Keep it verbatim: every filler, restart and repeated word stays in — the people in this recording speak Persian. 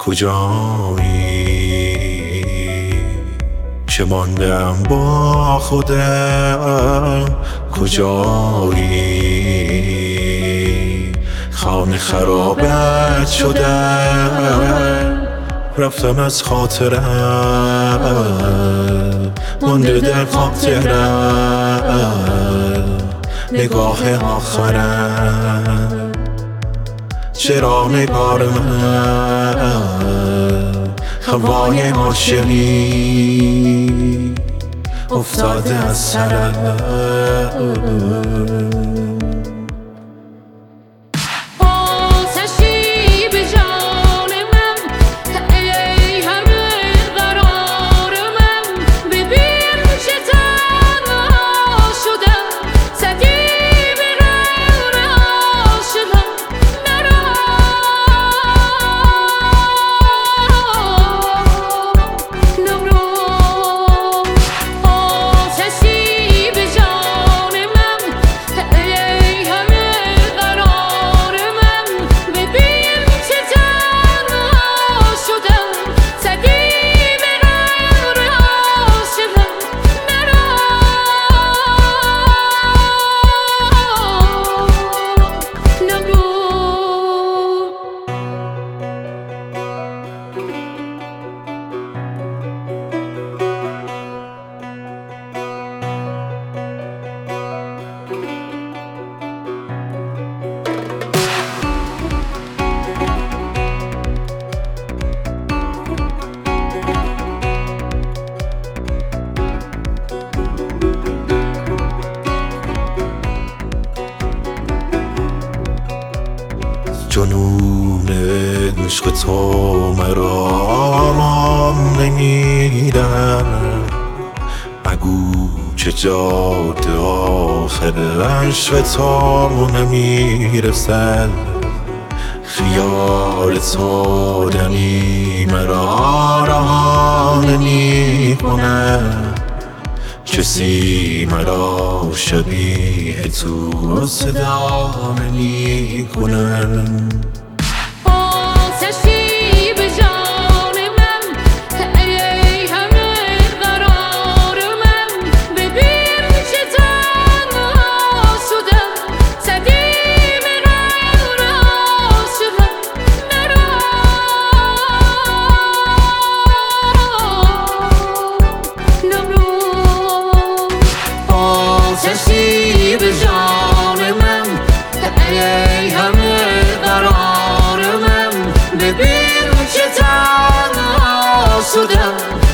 کجایی که ماندم با خودم، کجایی خانه خرابت شدم، رفتم از خاطرم مانده در خاطرم نگاه آخرم، چرا نگار من هوای عاشقی افتاده از سرم. جنون عشق تو مرا آرام نمیدن، مگو چه جاده آخرش به تو نمیرسد، خیال تو دمی مرا رها نمیکنه، کسی مرا شبیه تو صدا نمیکنه. آتشی به جان من، ای همه قرار من، ببین که تنها شدم.